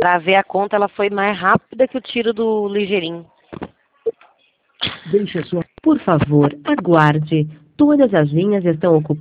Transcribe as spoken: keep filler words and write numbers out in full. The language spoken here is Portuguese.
Pra ver a conta, ela foi mais rápida que o tiro do ligeirinho. Deixe a sua... Por favor, aguarde. Todas as linhas estão ocupadas.